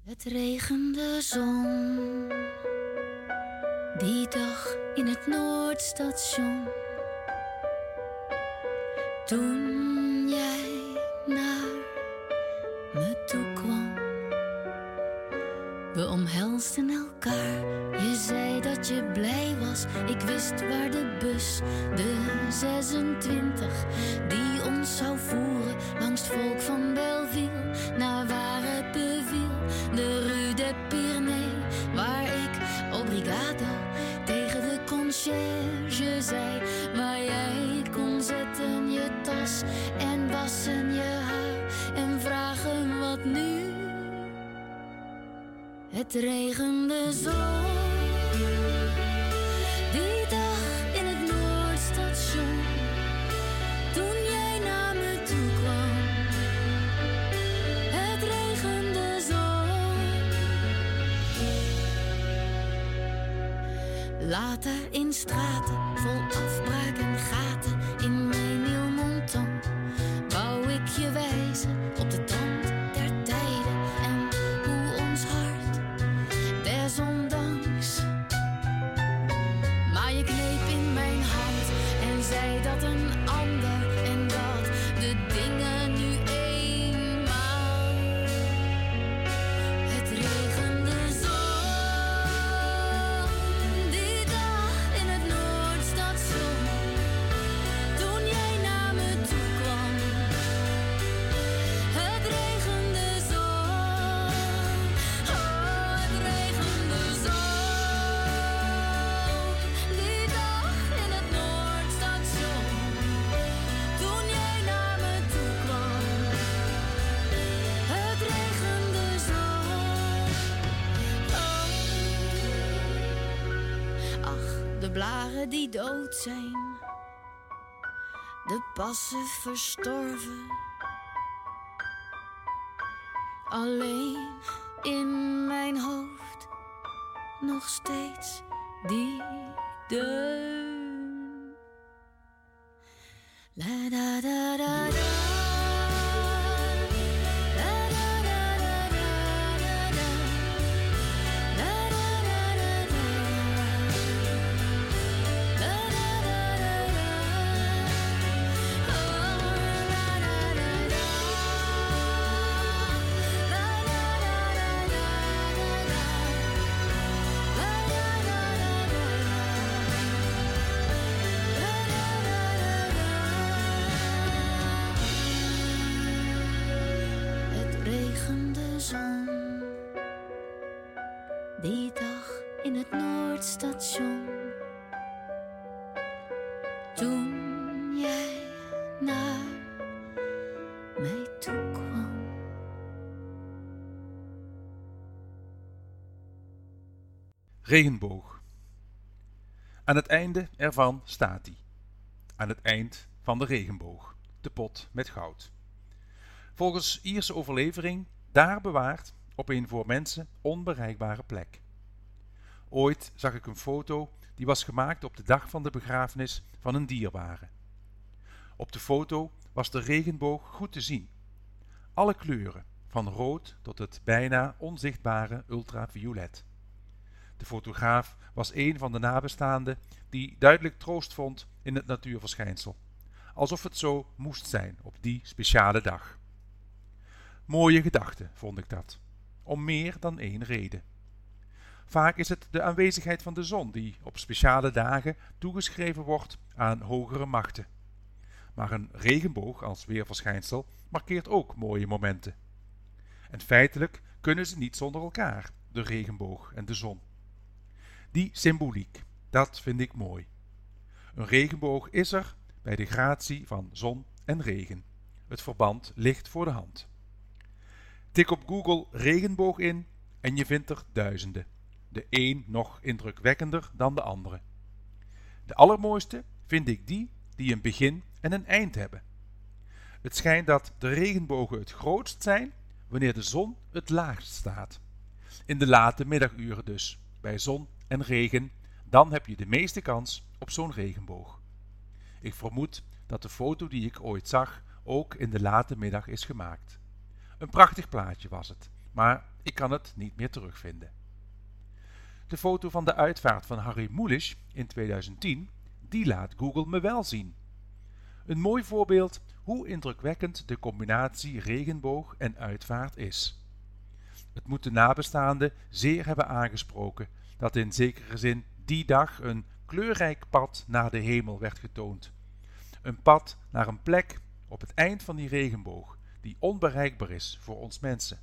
Het regende zon, die dag in het Noordstation. Toen jij naar me toe kwam, we omhelsden elkaar. Je zei dat je blij was, ik wist waar de bus, de 26, die ons zou voeren langs het volk van Belleville, naar waar het beviel. De Rue des Pyrénées, waar ik obrigado tegen de conciërge zei, waar jij kon zetten je tas en wassen je haar en vragen wat nu. Het regende zo, die dag in het Noordstation, toen jij naar me toe kwam. Het regende zo. Later in straten vol afbraak en gaten in Menilmontant wou ik je wijzen op de tand der tijden en hoe ons hart desondanks. Maar je kneep in mijn hand en zei dat een ander en dat de dingen nu eenmaal. Het regende zo, die dag in het Noordstation, toen jij naar me toe kwam. Het regende zo, oh, het regende zo, die dag in het Noordstation, toen jij naar me toe kwam. Het regende zo, oh. Ach, de blaren die dood zijn, de passen verstorven. Alleen in mijn hoofd nog steeds die deun. La da da da da. La da da da da da da. La da da da da. La da da da da. Oh, la da da da. La da da da da da. La da da da da. La da da da da. Het regende zon, die dag in het Noordstation, toen jij naar mij toe kwam. Regenboog. Aan het einde ervan staat hij. Aan het eind van de regenboog, de pot met goud. Volgens Ierse overlevering daar bewaard op een voor mensen onbereikbare plek. Ooit zag ik een foto die was gemaakt op de dag van de begrafenis van een dierbare. Op de foto was de regenboog goed te zien. Alle kleuren, van rood tot het bijna onzichtbare ultraviolet. De fotograaf was een van de nabestaanden die duidelijk troost vond in het natuurverschijnsel, alsof het zo moest zijn op die speciale dag. Mooie gedachte vond ik dat, om meer dan één reden. Vaak is het de aanwezigheid van de zon die op speciale dagen toegeschreven wordt aan hogere machten. Maar een regenboog als weerverschijnsel markeert ook mooie momenten. En feitelijk kunnen ze niet zonder elkaar, de regenboog en de zon. Die symboliek, dat vind ik mooi. Een regenboog is er bij de gratie van zon en regen. Het verband ligt voor de hand. Tik op Google regenboog in en je vindt er duizenden. De een nog indrukwekkender dan de andere. De allermooiste vind ik die een begin en een eind hebben. Het schijnt dat de regenbogen het grootst zijn wanneer de zon het laagst staat. In de late middaguren dus, bij zon en regen, dan heb je de meeste kans op zo'n regenboog. Ik vermoed dat de foto die ik ooit zag ook in de late middag is gemaakt. Een prachtig plaatje was het, maar ik kan het niet meer terugvinden. De foto van de uitvaart van Harry Mulisch in 2010, die laat Google me wel zien. Een mooi voorbeeld hoe indrukwekkend de combinatie regenboog en uitvaart is. Het moet de nabestaanden zeer hebben aangesproken dat in zekere zin die dag een kleurrijk pad naar de hemel werd getoond. Een pad naar een plek op het eind van die regenboog die onbereikbaar is voor ons mensen.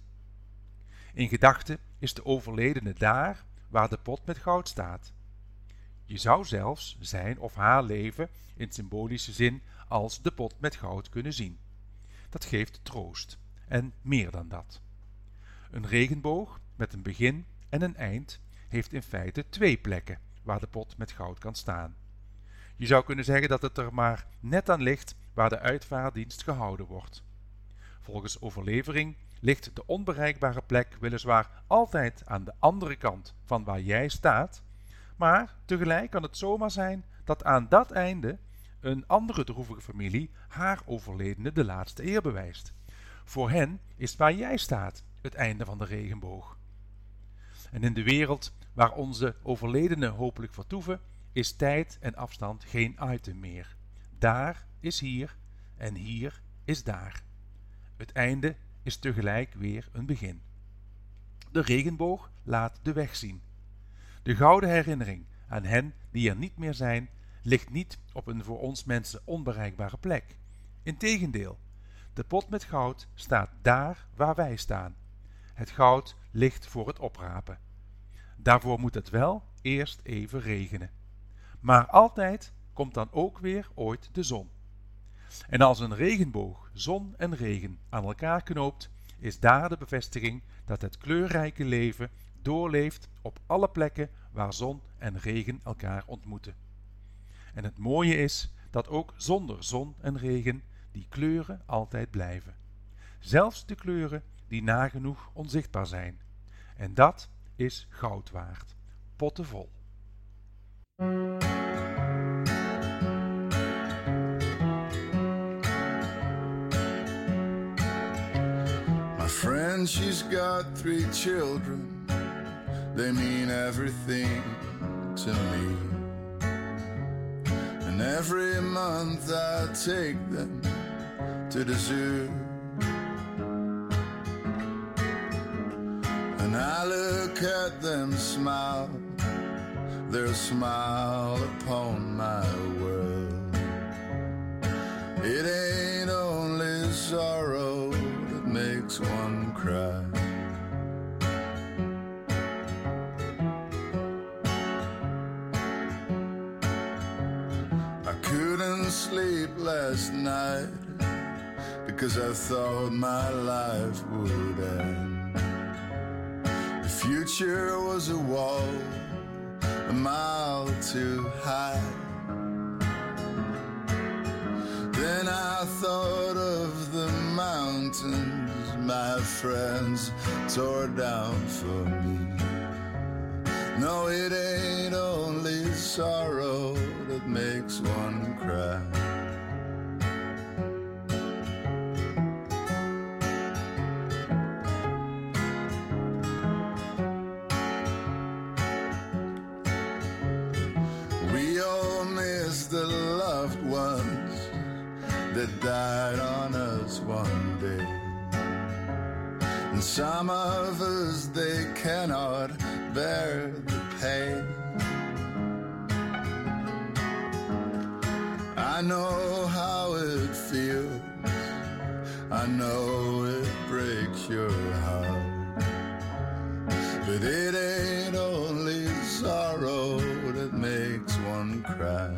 In gedachten is de overledene daar waar de pot met goud staat. Je zou zelfs zijn of haar leven in symbolische zin als de pot met goud kunnen zien. Dat geeft troost en meer dan dat. Een regenboog met een begin en een eind heeft in feite 2 plekken waar de pot met goud kan staan. Je zou kunnen zeggen dat het er maar net aan ligt waar de uitvaartdienst gehouden wordt. Volgens overlevering ligt de onbereikbare plek weliswaar altijd aan de andere kant van waar jij staat, maar tegelijk kan het zomaar zijn dat aan dat einde een andere droevige familie haar overledene de laatste eer bewijst. Voor hen is waar jij staat het einde van de regenboog. En in de wereld waar onze overledenen hopelijk vertoeven, is tijd en afstand geen item meer. Daar is hier en hier is daar. Het einde is tegelijk weer een begin. De regenboog laat de weg zien. De gouden herinnering aan hen die er niet meer zijn, ligt niet op een voor ons mensen onbereikbare plek. Integendeel, de pot met goud staat daar waar wij staan. Het goud ligt voor het oprapen. Daarvoor moet het wel eerst even regenen. Maar altijd komt dan ook weer ooit de zon. En als een regenboog zon en regen aan elkaar knoopt, is daar de bevestiging dat het kleurrijke leven doorleeft op alle plekken waar zon en regen elkaar ontmoeten. En het mooie is dat ook zonder zon en regen die kleuren altijd blijven. Zelfs de kleuren die nagenoeg onzichtbaar zijn. En dat is goud waard. Pottenvol. My friend, she's got 3 children. They mean everything to me. And every month I take them to the zoo. And I look at them smile, their smile upon my world. It ain't only sorrow that makes one cry. I couldn't sleep last night because I thought my life would end. The future was a wall a mile too high. Then I thought of the mountains my friends tore down for me. No, it ain't only sorrow that makes one cry. That died on us one day. And some of us, they cannot bear the pain. I know how it feels, I know it breaks your heart, but it ain't only sorrow that makes one cry.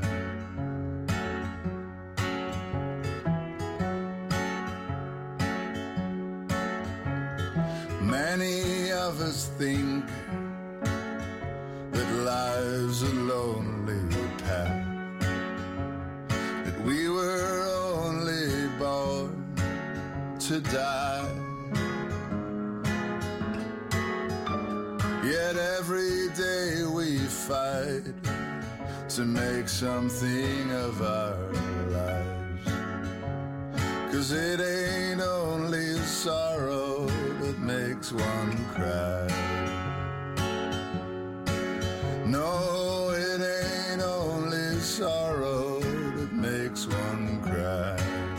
Many of us think that life's a lonely path, that we were only born to die. Yet every day we fight to make something of our lives, 'cause it ain't only sorrow that makes one cry. No, it ain't only sorrow that makes one cry.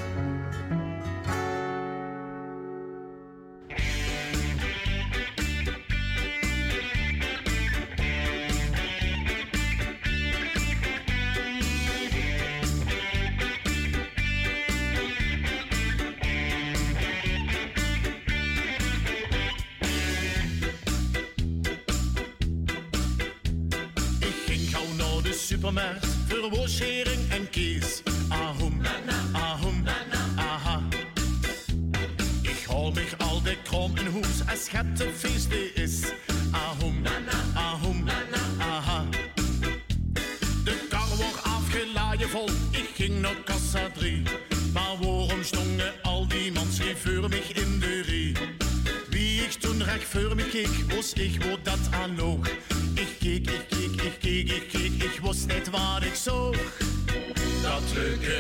Supermarkt voor worstschering en kies. Ahum, ahum, aha. Ich hol mich al de krom in huis als het een feestje is. Ahum, ahum, aha. De kar wordt afgeladen vol, ik ging naar kassa 3. Maar waarom stonden al die mensen voor mich in de rie? Wie ik toen recht voor me keek, was ik wo dat aanloog. Ik keek, ik wist net wat ik zoog. Dat leuke